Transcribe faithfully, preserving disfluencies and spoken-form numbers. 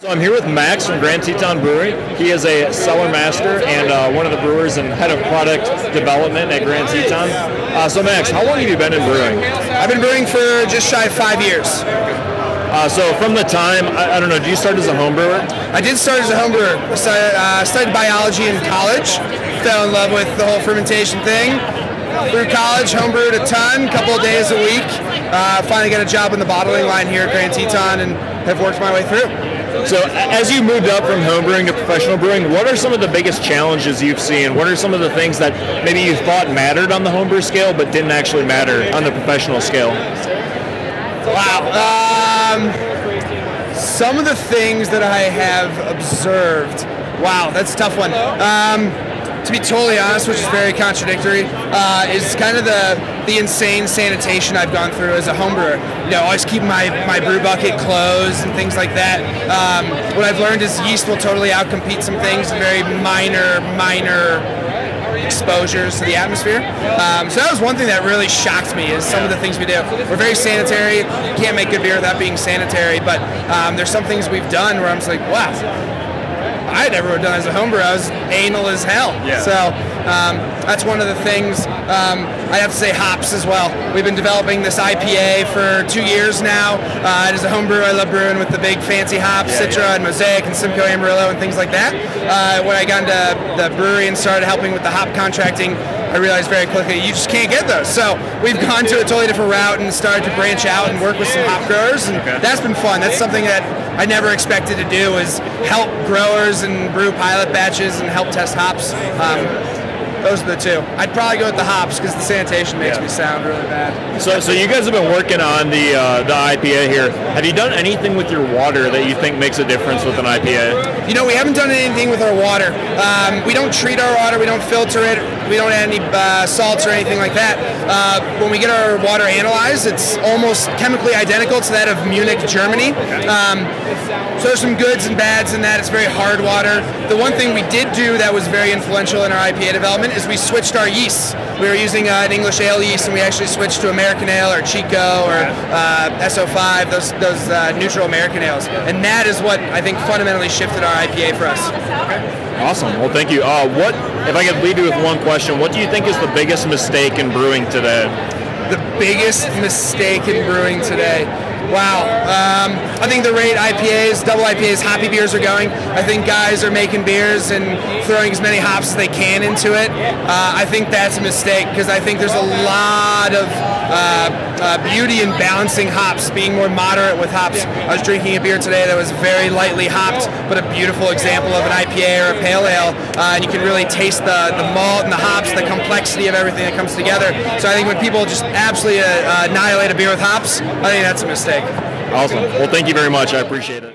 So I'm here with Max from Grand Teton Brewery. He is a cellar master and uh, one of the brewers and head of product development at Grand Teton. Uh, so Max, how long have you been in brewing? I've been brewing for just shy of five years. Uh, so from the time, I, I don't know, did you start as a home brewer? I did start as a home brewer. I started, uh, studied biology in college, fell in love with the whole fermentation thing. Through college, homebrewed a ton, couple of days a week. Uh, finally got a job in the bottling line here at Grand Teton and have worked my way through. So as you moved up from homebrewing to professional brewing, what are some of the biggest challenges you've seen? What are some of the things that maybe you thought mattered on the homebrew scale but didn't actually matter on the professional scale? Wow. Um, some of the things that I have observed, wow, that's a tough one. Um, to be totally honest, which is very contradictory, uh, is kind of the the insane sanitation I've gone through as a homebrewer. You know, always keep my, my brew bucket closed and things like that. Um, what I've learned is yeast will totally outcompete some things in very minor, minor exposures to the atmosphere. Um, so that was one thing that really shocked me is some of the things we do. We're very sanitary. You can't make good beer without being sanitary, but um, there's some things we've done where I'm just like, wow, I had never done as a homebrewer. I was anal as hell. Yeah. So um, that's one of the things. Um, I have to say hops as well. We've been developing this I P A for two years now. Uh, as a homebrewer, I love brewing with the big fancy hops, yeah, Citra yeah. and Mosaic and Simcoe Amarillo and things like that. Uh, when I got into the brewery and started helping with the hop contracting, I realized very quickly you just can't get those. So we've gone to a totally different route and started to branch out and work with some hop growers, and okay. that's been fun. That's something that I never expected to do, is help growers and brew pilot batches and help test hops. Um, those are the two. I'd probably go with the hops because the sanitation makes Yeah. me sound really bad. So, so you guys have been working on the uh, the I P A here. Have you done anything with your water that you think makes a difference with an I P A? You know, we haven't done anything with our water. Um, we don't treat our water. We don't filter it. We don't add any uh, salts or anything like that. Uh, when we get our water analyzed, it's almost chemically identical to that of Munich, Germany. Um, so there's some goods and bads in that. It's very hard water. The one thing we did do that was very influential in our I P A development is we switched our yeasts. We were using uh, an English ale yeast, and we actually switched to American ale or Chico or uh, S O five, those those uh, neutral American ales. And that is what I think fundamentally shifted our I P A for us. Awesome. Well, thank you. Uh, what, if I could leave you with one question, what do you think is the biggest mistake in brewing today? The biggest mistake in brewing today. Wow. Um, I think the rate I P As, double I P As, hoppy beers are going. I think guys are making beers and throwing as many hops as they can into it. Uh, I think that's a mistake because I think there's a lot of uh, uh, beauty in balancing hops, being more moderate with hops. I was drinking a beer today that was very lightly hopped, but a beautiful example of an I P A or a pale ale, uh, and you can really taste the, the malt and the hops, the complexity of everything that comes together. So I think when people just absolutely uh, annihilate a beer with hops, I think that's a mistake. Awesome. Well, thank you very much. I appreciate it.